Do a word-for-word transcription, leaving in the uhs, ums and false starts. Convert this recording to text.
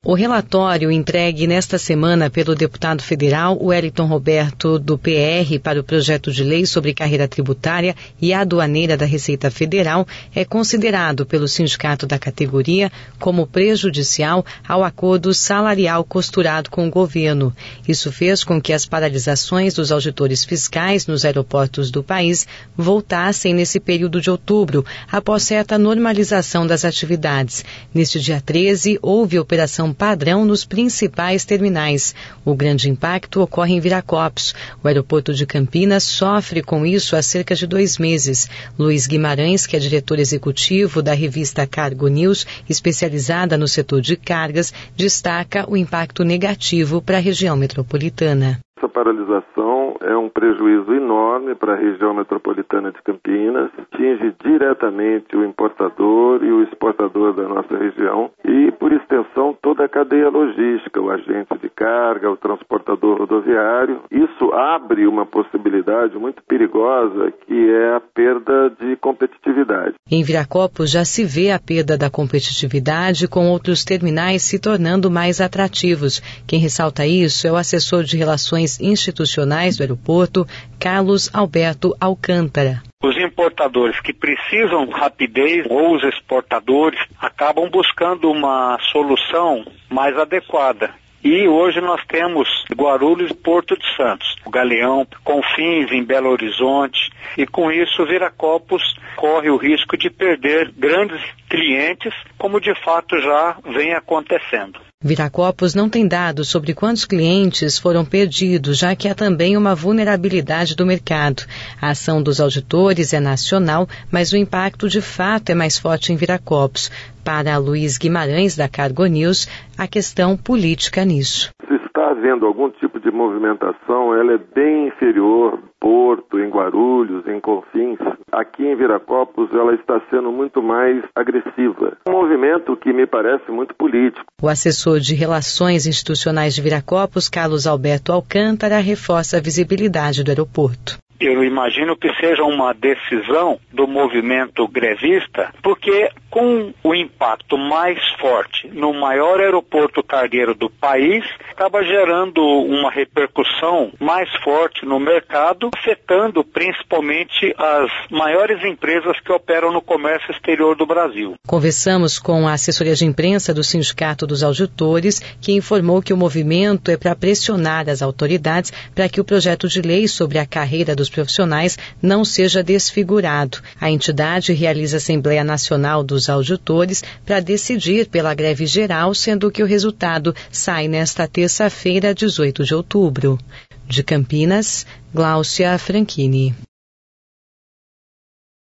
O relatório entregue nesta semana pelo deputado federal Wellington Roberto, do P R, para o projeto de lei sobre carreira tributária e aduaneira da Receita Federal é considerado pelo sindicato da categoria como prejudicial ao acordo salarial costurado com o governo. Isso fez com que as paralisações dos auditores fiscais nos aeroportos do país voltassem nesse período de outubro, após certa normalização das atividades. Neste dia treze, houve operação padrão nos principais terminais. O grande impacto ocorre em Viracopos. O aeroporto de Campinas sofre com isso há cerca de dois meses. Luiz Guimarães, que é diretor executivo da revista Cargo News, especializada no setor de cargas, destaca o impacto negativo para a região metropolitana. Essa paralisação é um prejuízo enorme para a região metropolitana de Campinas, atinge diretamente o importador e o exportador da nossa região e, por extensão, toda a cadeia logística, o agente de carga, o transportador rodoviário. Isso abre uma possibilidade muito perigosa, que é a perda de competitividade. Em Viracopos já se vê a perda da competitividade, com outros terminais se tornando mais atrativos. Quem ressalta isso é o assessor de relações institucionais do aeroporto, Carlos Alberto Alcântara. Os importadores que precisam de rapidez ou os exportadores acabam buscando uma solução mais adequada. E hoje nós temos Guarulhos e Porto de Santos, o Galeão, Confins em Belo Horizonte, e com isso Viracopos corre o risco de perder grandes clientes, como de fato já vem acontecendo. Viracopos não tem dados sobre quantos clientes foram perdidos, já que há também uma vulnerabilidade do mercado. A ação dos auditores é nacional, mas o impacto de fato é mais forte em Viracopos. Para Luiz Guimarães, da Cargo News, a questão política nisso. Se está havendo algum tipo de movimentação, ela é bem inferior em Porto, em Guarulhos, em Confins. Aqui em Viracopos ela está sendo muito mais agressiva. Um movimento que me parece muito político. O assessor de Relações Institucionais de Viracopos, Carlos Alberto Alcântara, reforça a visibilidade do aeroporto. Eu imagino que seja uma decisão do movimento grevista, porque com o impacto mais forte no maior aeroporto cargueiro do país, acaba gerando uma repercussão mais forte no mercado, afetando principalmente as maiores empresas que operam no comércio exterior do Brasil. Conversamos com a assessoria de imprensa do Sindicato dos Auditores, que informou que o movimento é para pressionar as autoridades para que o projeto de lei sobre a carreira dos profissionais não seja desfigurado. A entidade realiza a Assembleia Nacional dos Auditores para decidir pela greve geral, sendo que o resultado sai nesta terça-feira, dezoito de outubro. De Campinas, Gláucia Franchini.